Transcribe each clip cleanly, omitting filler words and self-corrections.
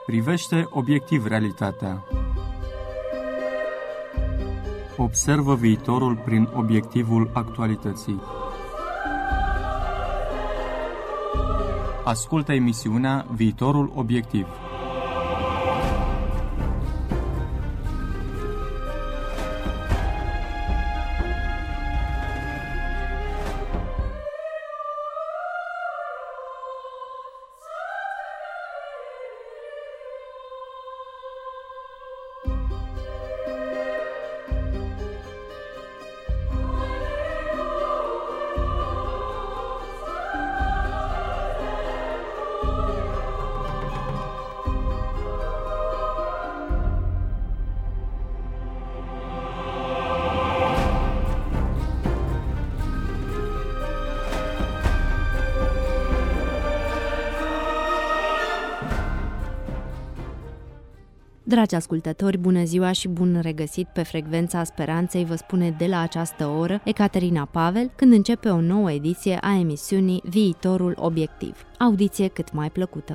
Privește obiectiv realitatea. Observă viitorul prin obiectivul actualității. Ascultă emisiunea Viitorul Obiectiv. Dragi ascultători, bună ziua și bun regăsit pe Frecvența Speranței, vă spune de la această oră Ecaterina Pavel, când începe o nouă ediție a emisiunii Viitorul Obiectiv. Audiție cât mai plăcută!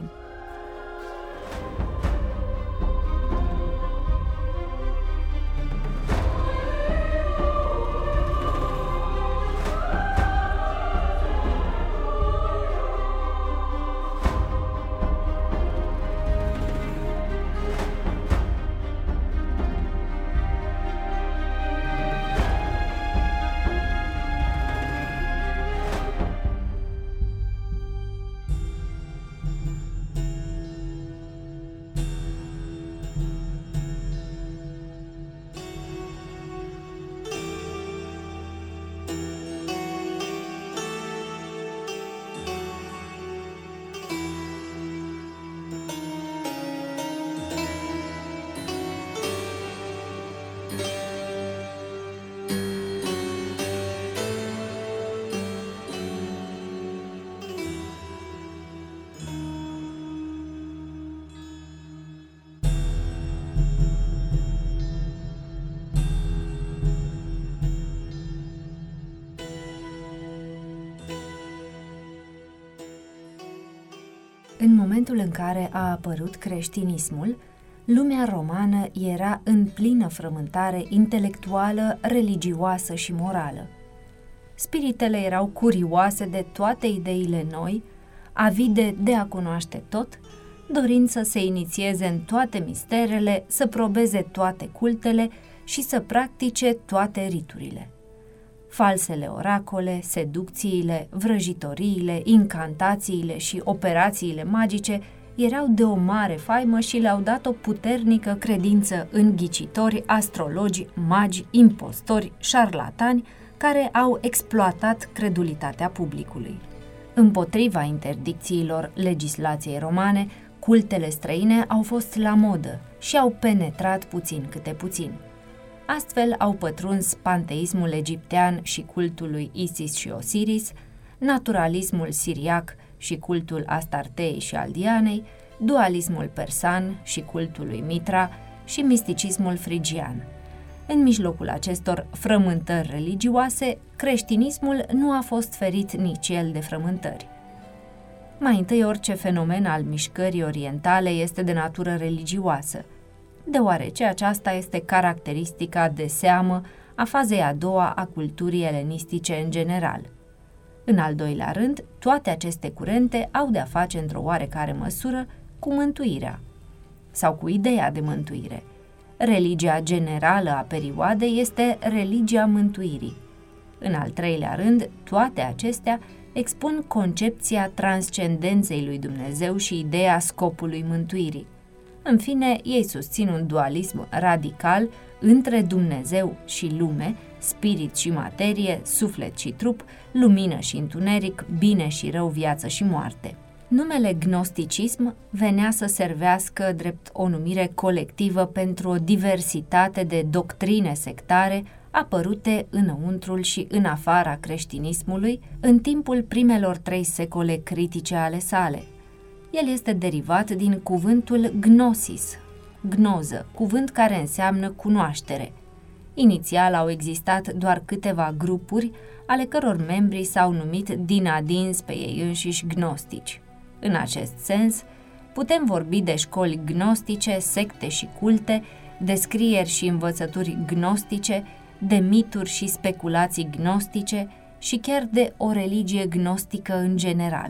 În momentul în care a apărut creștinismul, lumea romană era în plină frământare intelectuală, religioasă și morală. Spiritele erau curioase de toate ideile noi, avide de a cunoaște tot, dorind să se inițieze în toate misterele, să probeze toate cultele și să practice toate riturile. Falsele oracole, seducțiile, vrăjitoriile, incantațiile și operațiile magice erau de o mare faimă și le-au dat o puternică credință în ghicitori, astrologi, magi, impostori, șarlatani, care au exploatat credulitatea publicului. Împotriva interdicțiilor legislației romane, cultele străine au fost la modă și au penetrat puțin câte puțin. Astfel au pătruns panteismul egiptean și cultul lui Isis și Osiris, naturalismul siriac și cultul Astartei și al Dianei, dualismul persan și cultul lui Mitra și misticismul frigian. În mijlocul acestor frământări religioase, creștinismul nu a fost ferit nici el de frământări. Mai întâi, orice fenomen al mișcării orientale este de natură religioasă, deoarece aceasta este caracteristica de seamă a fazei a doua a culturii elenistice în general. În al doilea rând, toate aceste curente au de-a face într-o oarecare măsură cu mântuirea sau cu ideea de mântuire. Religia generală a perioadei este religia mântuirii. În al treilea rând, toate acestea expun concepția transcendenței lui Dumnezeu și ideea scopului mântuirii. În fine, ei susțin un dualism radical între Dumnezeu și lume, spirit și materie, suflet și trup, lumină și întuneric, bine și rău, viață și moarte. Numele gnosticism venea să servească drept o numire colectivă pentru o diversitate de doctrine sectare apărute înăuntrul și în afara creștinismului în timpul primelor 3 secole critice ale sale. El este derivat din cuvântul gnosis, gnoză, cuvânt care înseamnă cunoaștere. Inițial au existat doar câteva grupuri, ale căror membri s-au numit din adins pe ei înșiși gnostici. În acest sens, Putem vorbi de școli gnostice, secte și culte, de scrieri și învățături gnostice, de mituri și speculații gnostice și chiar de o religie gnostică în general.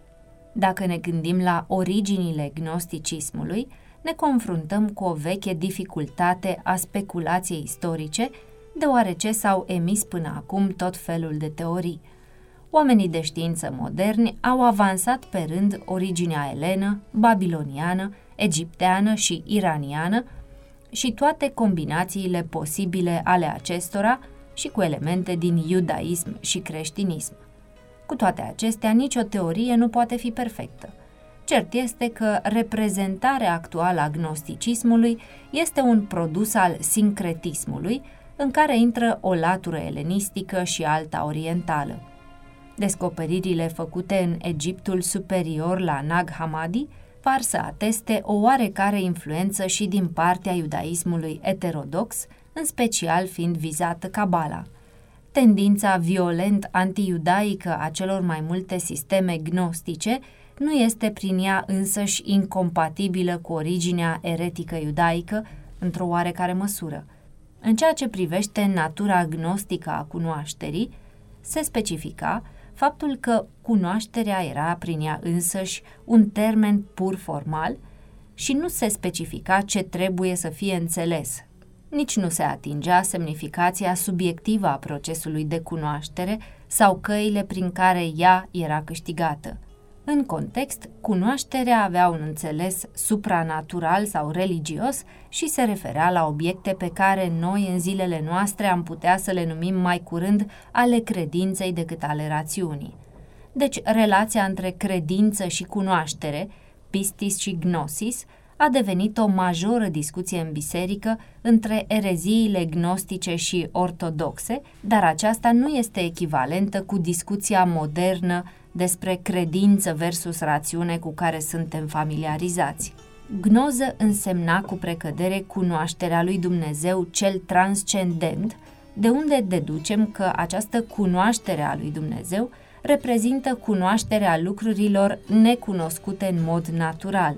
Dacă ne gândim la originile gnosticismului, ne confruntăm cu o veche dificultate a speculației istorice, deoarece s-au emis până acum tot felul de teorii. Oamenii de știință moderni au avansat pe rând originea elenă, babiloniană, egipteană și iraniană și toate combinațiile posibile ale acestora și cu elemente din iudaism și creștinism. Cu toate acestea, nicio teorie nu poate fi perfectă. Cert este că reprezentarea actuală a gnosticismului este un produs al sincretismului, în care intră o latură elenistică și alta orientală. Descoperirile făcute în Egiptul superior la Nag Hammadi par să ateste o oarecare influență și din partea iudaismului eterodox, în special fiind vizată Cabala. Tendința violent anti-iudaică a celor mai multe sisteme gnostice nu este prin ea însăși incompatibilă cu originea eretică iudaică, într-o oarecare măsură. În ceea ce privește natura gnostică a cunoașterii, se specifica faptul că cunoașterea era prin ea însăși un termen pur formal și nu se specifica ce trebuie să fie înțeles. Nici nu se atingea semnificația subiectivă a procesului de cunoaștere sau căile prin care ea era câștigată. În context, cunoașterea avea un înțeles supranatural sau religios și se referea la obiecte pe care noi în zilele noastre am putea să le numim mai curând ale credinței decât ale rațiunii. Deci, relația între credință și cunoaștere, pistis și gnosis, a devenit o majoră discuție în biserică între ereziile gnostice și ortodoxe, dar aceasta nu este echivalentă cu discuția modernă despre credință versus rațiune cu care suntem familiarizați. Gnoză însemna cu precădere cunoașterea lui Dumnezeu cel transcendent, de unde deducem că această cunoaștere a lui Dumnezeu reprezintă cunoașterea lucrurilor necunoscute în mod natural.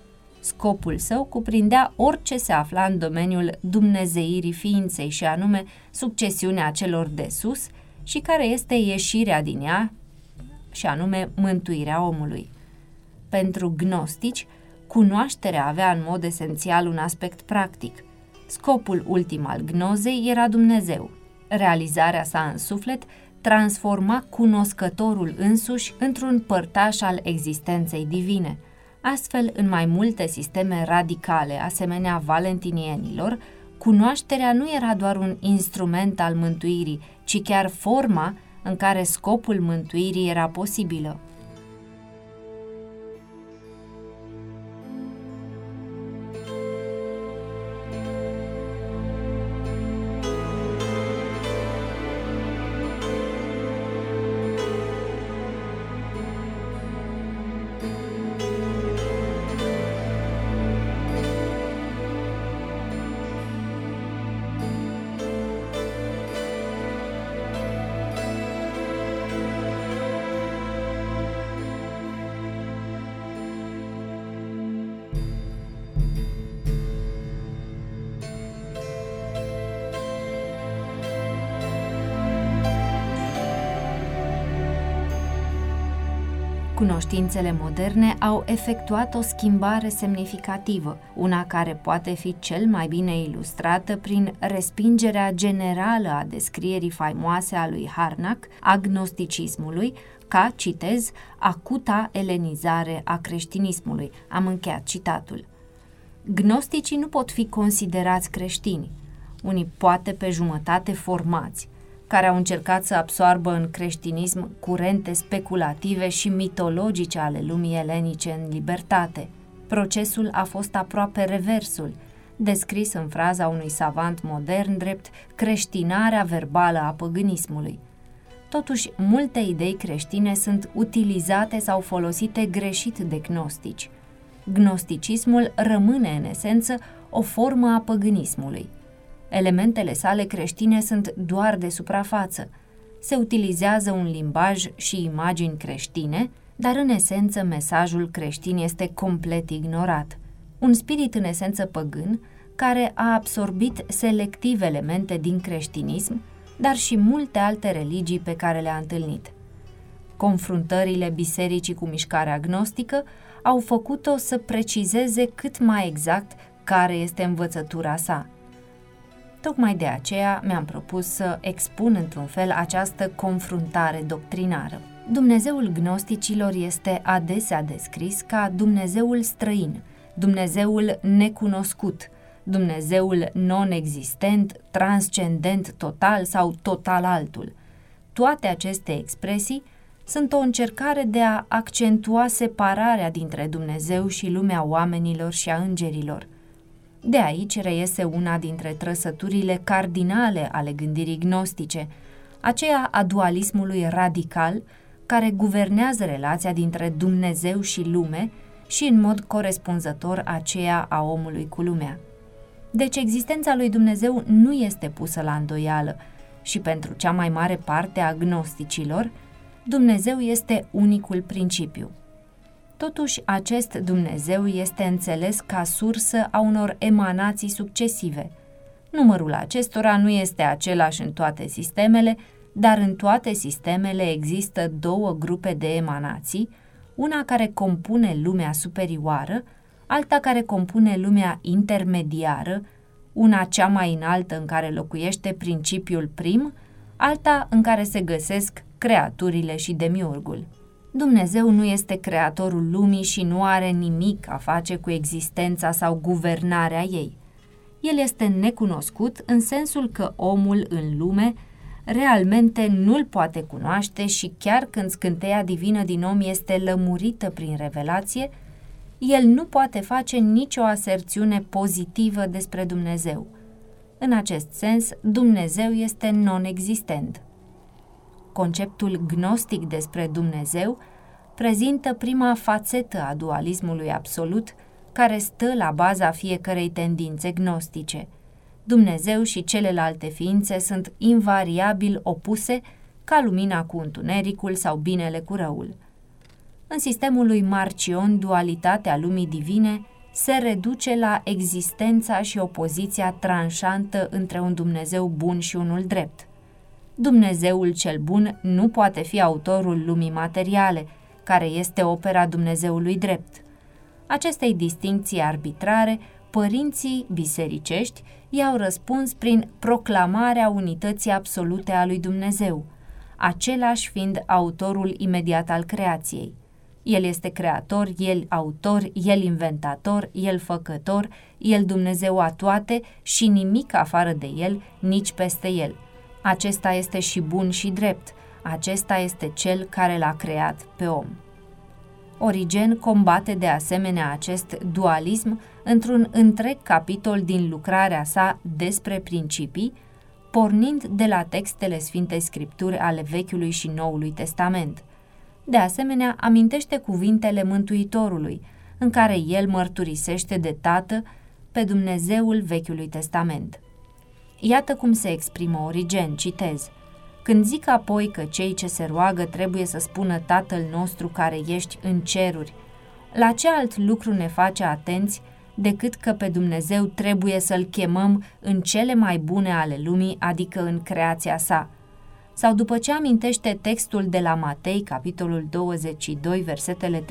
Scopul său cuprindea orice se afla în domeniul dumnezeirii ființei și anume succesiunea celor de sus și care este ieșirea din ea și anume mântuirea omului. Pentru gnostici, cunoașterea avea în mod esențial un aspect practic. Scopul ultim al gnozei era Dumnezeu. Realizarea sa în suflet transforma cunoscătorul însuși într-un părtaș al existenței divine. Astfel, în mai multe sisteme radicale, asemenea valentinienilor, cunoașterea nu era doar un instrument al mântuirii, ci chiar forma în care scopul mântuirii era posibilă. Cunoștințele moderne au efectuat o schimbare semnificativă, una care poate fi cel mai bine ilustrată prin respingerea generală a descrierii faimoase a lui Harnack a gnosticismului ca, citez, acuta elenizare a creștinismului. Am încheiat citatul. Gnosticii nu pot fi considerați creștini, unii poate pe jumătate formați, care au încercat să absoarbă în creștinism curente speculative și mitologice ale lumii elenice în libertate. Procesul a fost aproape reversul, descris în fraza unui savant modern drept creștinarea verbală a păgânismului. Totuși, multe idei creștine sunt utilizate sau folosite greșit de gnostici. Gnosticismul rămâne, în esență, o formă a păgânismului. Elementele sale creștine sunt doar de suprafață. Se utilizează un limbaj și imagini creștine, Dar în esență mesajul creștin este complet ignorat. Un spirit în esență păgân care a absorbit selectiv elemente din creștinism, dar și multe alte religii pe care le-a întâlnit. Confruntările bisericii cu mișcarea gnostică au făcut-o să precizeze cât mai exact care este învățătura sa. Tocmai de aceea mi-am propus să expun într-un fel această confruntare doctrinară. Dumnezeul gnosticilor este adesea descris ca Dumnezeul străin, Dumnezeul necunoscut, Dumnezeul non-existent, transcendent total sau total altul. Toate aceste expresii sunt o încercare de a accentua separarea dintre Dumnezeu și lumea oamenilor și a îngerilor. De aici reiese una dintre trăsăturile cardinale ale gândirii gnostice, aceea a dualismului radical care guvernează relația dintre Dumnezeu și lume și în mod corespunzător aceea a omului cu lumea. Deci existența lui Dumnezeu nu este pusă la îndoială și pentru cea mai mare parte a gnosticilor, Dumnezeu este unicul principiu. Totuși, acest Dumnezeu este înțeles ca sursă a unor emanații succesive. Numărul acestora nu este același în toate sistemele, dar în toate sistemele există două grupe de emanații, una care compune lumea superioară, alta care compune lumea intermediară, una cea mai înaltă în care locuiește principiul prim, alta în care se găsesc creaturile și demiurgul. Dumnezeu nu este creatorul lumii și nu are nimic a face cu existența sau guvernarea ei. El este necunoscut în sensul că omul în lume realmente nu-l poate cunoaște și chiar când scânteia divină din om este lămurită prin revelație, el nu poate face nicio aserțiune pozitivă despre Dumnezeu. În acest sens, Dumnezeu este non-existent. Conceptul gnostic despre Dumnezeu prezintă prima fațetă a dualismului absolut care stă la baza fiecărei tendințe gnostice. Dumnezeu și celelalte ființe sunt invariabil opuse ca lumina cu întunericul sau binele cu răul. În sistemul lui Marcion, dualitatea lumii divine se reduce la existența și opoziția tranșantă între un Dumnezeu bun și unul drept. Dumnezeul cel bun nu poate fi autorul lumii materiale, care este opera Dumnezeului drept. Acestei distincții arbitrare, părinții bisericești i-au răspuns prin proclamarea unității absolute a lui Dumnezeu, același fiind autorul imediat al creației. El este creator, El autor, El inventator, El făcător, El Dumnezeu a toate și nimic afară de El, nici peste El. Acesta este și bun și drept, acesta este Cel care l-a creat pe om. Origen combate de asemenea acest dualism într-un întreg capitol din lucrarea sa despre principii, pornind de la textele Sfintei Scripturi ale Vechiului și Noului Testament. De asemenea, amintește cuvintele Mântuitorului, în care el mărturisește de Tată pe Dumnezeul Vechiului Testament. Iată cum se exprimă Origen, citez: Când zic apoi că cei ce se roagă trebuie să spună Tatăl nostru care ești în ceruri, la ce alt lucru ne face atenți decât că pe Dumnezeu trebuie să-L chemăm în cele mai bune ale lumii, adică în creația sa? Sau după ce amintește textul de la Matei, capitolul 22, versetele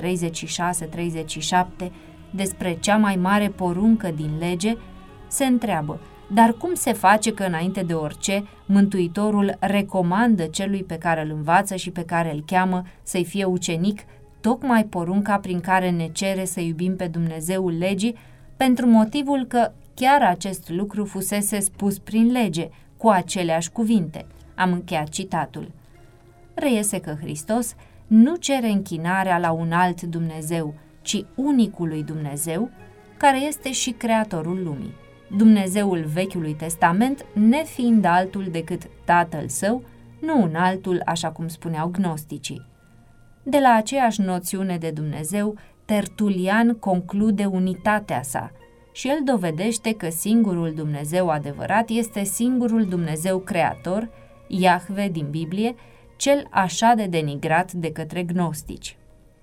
36-37, despre cea mai mare poruncă din lege, se întreabă: dar cum se face că înainte de orice, Mântuitorul recomandă celui pe care îl învață și pe care îl cheamă să-i fie ucenic tocmai porunca prin care ne cere să iubim pe Dumnezeul legii, pentru motivul că chiar acest lucru fusese spus prin lege, cu aceleași cuvinte? Am încheiat citatul. Reiese că Hristos nu cere închinarea la un alt Dumnezeu, ci unicului Dumnezeu, care este și creatorul lumii. Dumnezeul Vechiului Testament, nefiind altul decât Tatăl Său, nu un altul, așa cum spuneau gnosticii. De la aceeași noțiune de Dumnezeu, Tertulian conclude unitatea sa și el dovedește că singurul Dumnezeu adevărat este singurul Dumnezeu creator, Iahve din Biblie, cel așa de denigrat de către gnostici.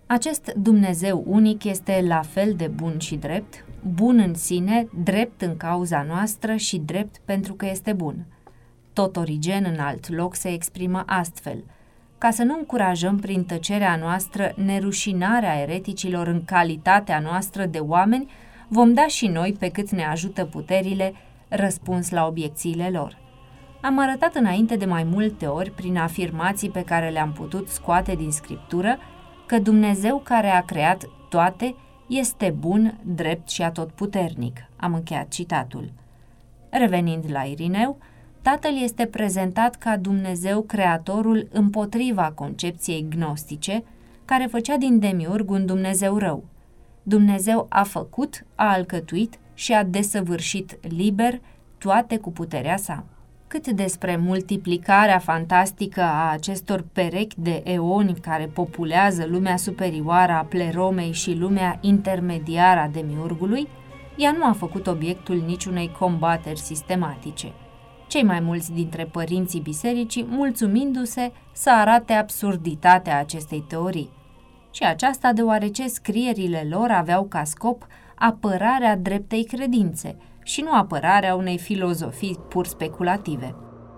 Acest Dumnezeu unic este la fel de bun și drept, bun în sine, drept în cauza noastră și drept pentru că este bun. Tot Origen în alt loc se exprimă astfel: ca să nu încurajăm prin tăcerea noastră nerușinarea ereticilor în calitatea noastră de oameni, vom da și noi, pe cât ne ajută puterile, răspuns la obiecțiile lor. Am arătat înainte de mai multe ori, prin afirmații pe care le-am putut scoate din Scriptură, că Dumnezeu care a creat toate este bun, drept și atotputernic. Am încheiat citatul. Revenind la Irineu, Tatăl este prezentat ca Dumnezeu creatorul împotriva concepției gnostice, care făcea din demiurg un Dumnezeu rău. Dumnezeu a făcut, a alcătuit și a desăvârșit liber toate cu puterea sa. Cât despre multiplicarea fantastică a acestor perechi de eoni care populează lumea superioară a pleromei și lumea intermediară a demiurgului, ea nu a făcut obiectul niciunei combateri sistematice. Cei mai mulți dintre părinții bisericii mulțumindu-se să arate absurditatea acestei teorii. Și aceasta deoarece scrierile lor aveau ca scop apărarea dreptei credințe și nu apărarea unei filozofii pur speculative.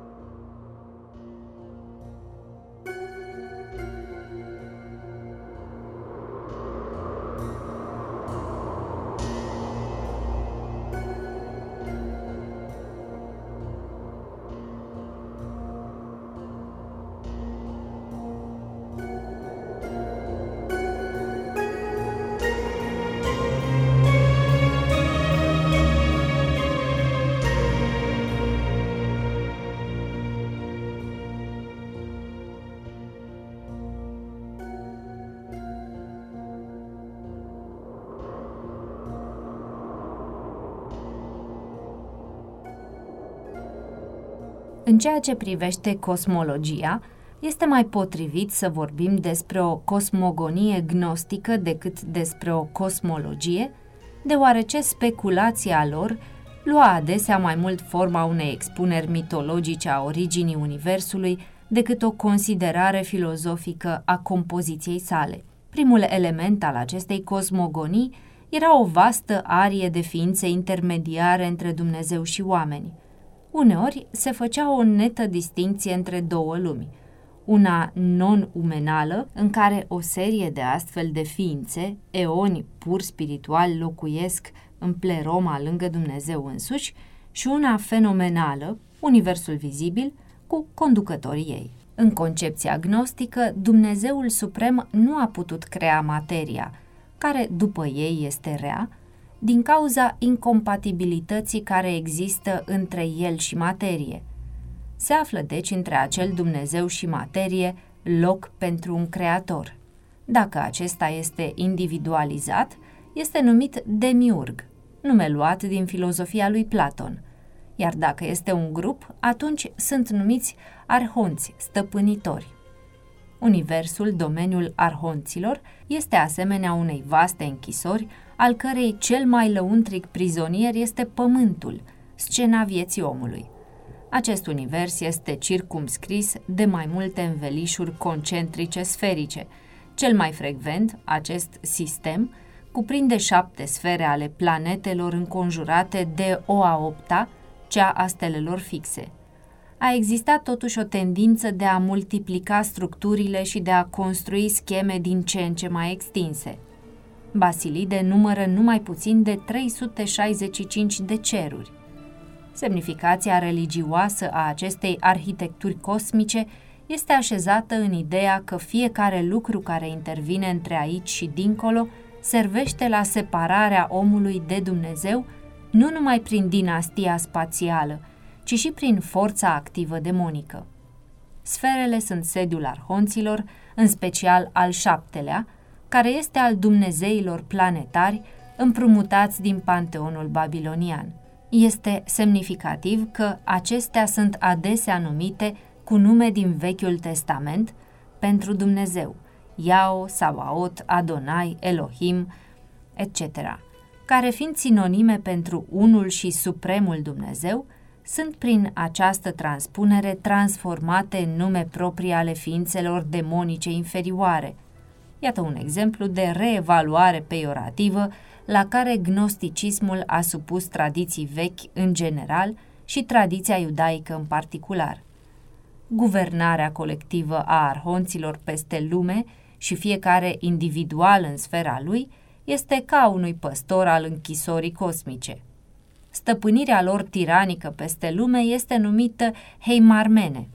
În ceea ce privește cosmologia, este mai potrivit să vorbim despre o cosmogonie gnostică decât despre o cosmologie, deoarece speculația lor lua adesea mai mult forma unei expuneri mitologice a originii Universului decât o considerare filozofică a compoziției sale. Primul element al acestei cosmogonii era o vastă arie de ființe intermediare între Dumnezeu și oameni. Uneori se făcea o netă distincție între două lumi, una non-umenală, în care o serie de astfel de ființe, eoni pur spirituali, locuiesc în pleroma lângă Dumnezeu însuși, și una fenomenală, universul vizibil, cu conducătorii ei. În concepția gnostică, Dumnezeul Suprem nu a putut crea materia, care după ei este rea, din cauza incompatibilității care există între el și materie. Se află deci între acel Dumnezeu și materie loc pentru un creator. Dacă acesta este individualizat, este numit demiurg, nume luat din filozofia lui Platon, iar dacă este un grup, atunci sunt numiți arhonți, stăpânitori. Universul, domeniul arhonților, este asemenea unei vaste închisori, al cărei cel mai lăuntric prizonier este pământul, scena vieții omului. Acest univers este circumscris de mai multe învelișuri concentrice sferice. Cel mai frecvent, acest sistem, cuprinde 7 sfere ale planetelor înconjurate de o a 8-a, cea a stelelor fixe. A existat totuși o tendință de a multiplica structurile și de a construi scheme din ce în ce mai extinse. Basilide numără numai puțin de 365 de ceruri. Semnificația religioasă a acestei arhitecturi cosmice este așezată în ideea că fiecare lucru care intervine între aici și dincolo servește la separarea omului de Dumnezeu, nu numai prin dinastia spațială, ci și prin forța activă demonică. Sferele sunt sediul arhonților, în special al 7-lea, care este al dumnezeilor planetari împrumutați din panteonul babilonian. Este semnificativ că acestea sunt adesea numite cu nume din Vechiul Testament pentru Dumnezeu, Iao, Sabaot, Adonai, Elohim, etc., care fiind sinonime pentru unul și supremul Dumnezeu, sunt prin această transpunere transformate în nume proprii ale ființelor demonice inferioare, Iată un exemplu de reevaluare peiorativă la care gnosticismul a supus tradiții vechi în general și tradiția iudaică în particular. Guvernarea colectivă a arhonților peste lume și fiecare individual în sfera lui este ca unui păstor al închisorii cosmice. Stăpânirea lor tiranică peste lume este numită heimarmene,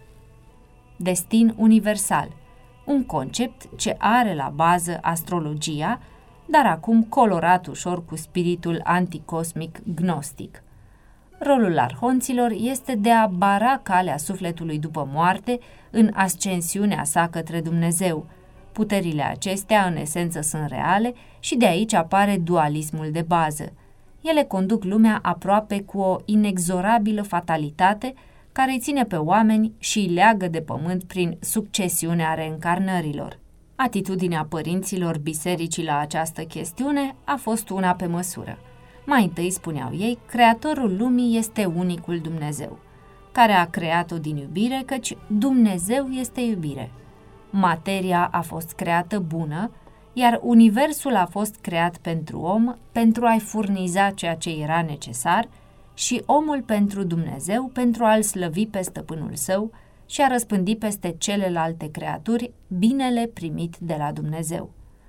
destin universal, un concept ce are la bază astrologia, dar acum colorat ușor cu spiritul anticosmic gnostic. Rolul arhonților este de a bara calea sufletului după moarte în ascensiunea sa către Dumnezeu. Puterile acestea, în esență, sunt reale și de aici apare dualismul de bază. Ele conduc lumea aproape cu o inexorabilă fatalitate care îi ține pe oameni și îi leagă de pământ prin succesiunea reîncarnărilor. Atitudinea părinților bisericii la această chestiune a fost una pe măsură. Mai întâi, spuneau ei, creatorul lumii este unicul Dumnezeu, care a creat-o din iubire, căci Dumnezeu este iubire. Materia a fost creată bună, iar universul a fost creat pentru om, pentru a-i furniza ceea ce era necesar, și omul pentru Dumnezeu, pentru a-l slăvi pe stăpânul său și a răspândi peste celelalte creaturi binele primit de la Dumnezeu.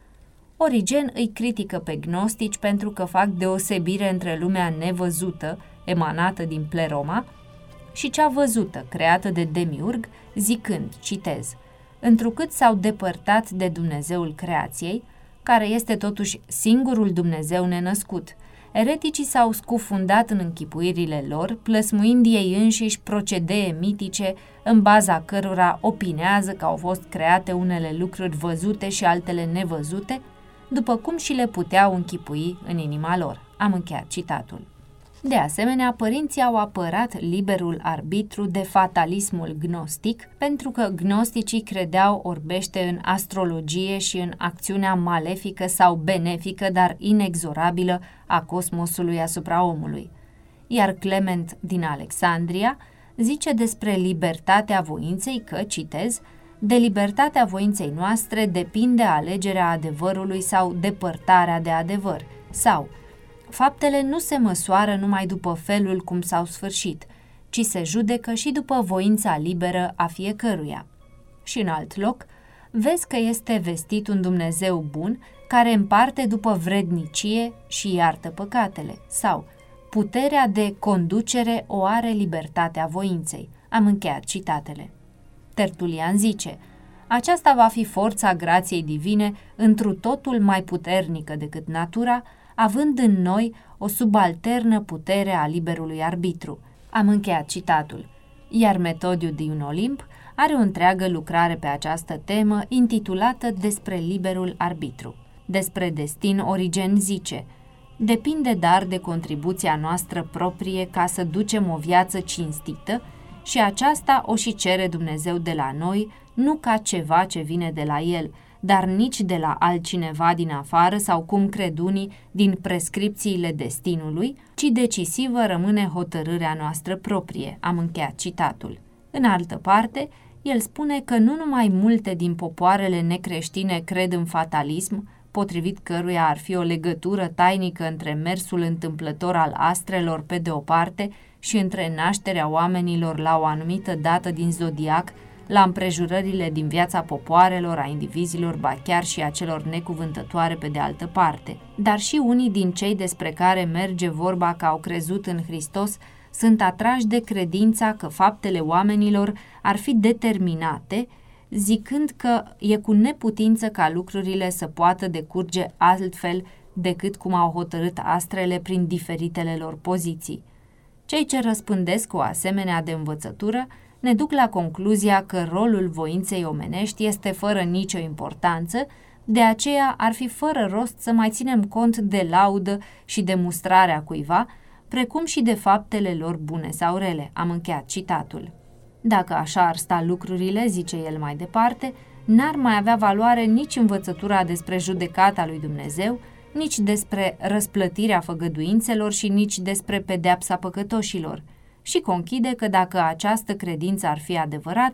Origen îi critică pe gnostici pentru că fac deosebire între lumea nevăzută, emanată din pleroma, și cea văzută, creată de demiurg, zicând, citez, întrucât s-au depărtat de Dumnezeul creației, care este totuși singurul Dumnezeu nenăscut, ereticii s-au scufundat în închipuirile lor, plăsmuind ei înșiși procedee mitice în baza cărora opinează că au fost create unele lucruri văzute și altele nevăzute, după cum și le puteau închipui în inima lor. Am încheiat citatul. De asemenea, părinții au apărat liberul arbitru de fatalismul gnostic, pentru că gnosticii credeau orbește în astrologie și în acțiunea malefică sau benefică, dar inexorabilă a cosmosului asupra omului. Iar Clement din Alexandria zice despre libertatea voinței că, citez, de libertatea voinței noastre depinde alegerea adevărului sau depărtarea de adevăr, sau faptele nu se măsoară numai după felul cum s-au sfârșit, ci se judecă și după voința liberă a fiecăruia. Și în alt loc, vezi că este vestit un Dumnezeu bun care împarte după vrednicie și iartă păcatele, sau puterea de conducere o are libertatea voinței. Am încheiat citatele. Tertulian zice, aceasta va fi forța grației divine întru totul mai puternică decât natura, având în noi o subalternă putere a liberului arbitru. Am încheiat citatul. Iar Metodiu din Olimp are o întreagă lucrare pe această temă intitulată Despre liberul arbitru. Despre destin, Origen zice, depinde dar de contribuția noastră proprie ca să ducem o viață cinstită și aceasta o și cere Dumnezeu de la noi, nu ca ceva ce vine de la El, dar nici de la altcineva din afară sau, cum cred unii, din prescripțiile destinului, ci decisivă rămâne hotărârea noastră proprie. Am încheiat citatul. În altă parte, el spune că nu numai multe din popoarele necreștine cred în fatalism, potrivit căruia ar fi o legătură tainică între mersul întâmplător al astrelor pe de o parte și între nașterea oamenilor la o anumită dată din zodiac, la împrejurările din viața popoarelor, a indivizilor, ba chiar și a celor necuvântătoare pe de altă parte. Dar și unii din cei despre care merge vorba că au crezut în Hristos sunt atrași de credința că faptele oamenilor ar fi determinate, zicând că e cu neputință ca lucrurile să poată decurge altfel decât cum au hotărât astrele prin diferitele lor poziții. Cei ce răspândesc o asemenea de învățătură ne duc la concluzia că rolul voinței omenești este fără nicio importanță, de aceea ar fi fără rost să mai ținem cont de laudă și de mustrarea cuiva, precum și de faptele lor bune sau rele. Am încheiat citatul. Dacă așa ar sta lucrurile, zice el mai departe, n-ar mai avea valoare nici învățătura despre judecata lui Dumnezeu, nici despre răsplătirea făgăduințelor și nici despre pedeapsa păcătoșilor. Și conchide că dacă această credință ar fi adevărată,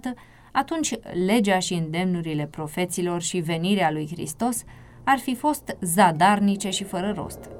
atunci legea și îndemnurile profeților și venirea lui Hristos ar fi fost zadarnice și fără rost.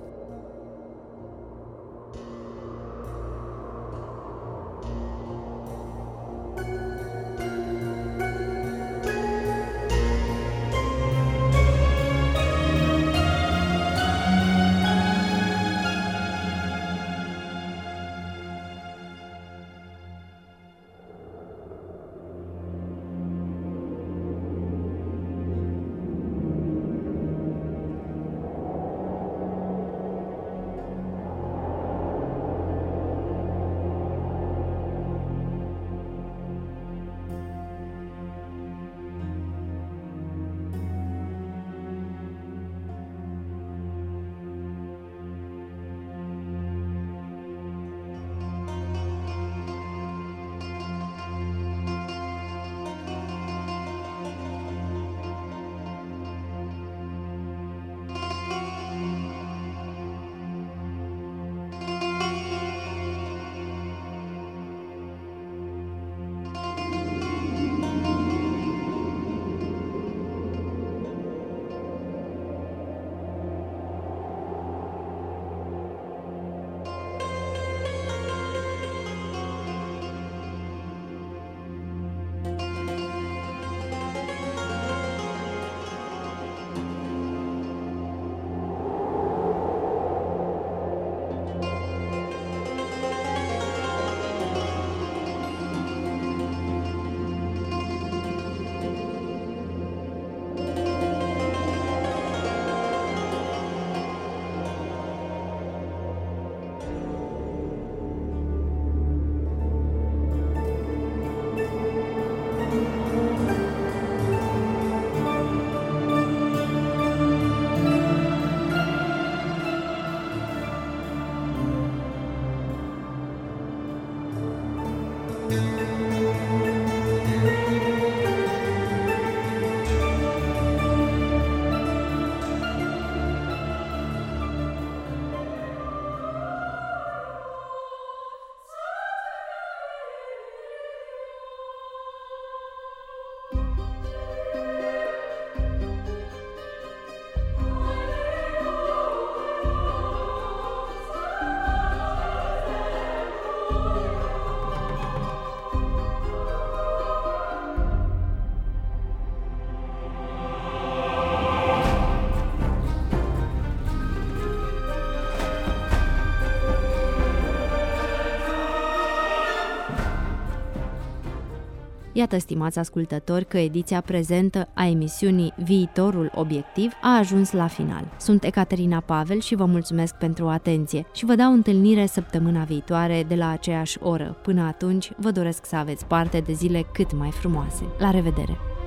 Iată, stimați ascultători, că ediția prezentă a emisiunii Viitorul Obiectiv a ajuns la final. Sunt Ecaterina Pavel și vă mulțumesc pentru atenție și vă dau întâlnire săptămâna viitoare de la aceeași oră. Până atunci, vă doresc să aveți parte de zile cât mai frumoase. La revedere!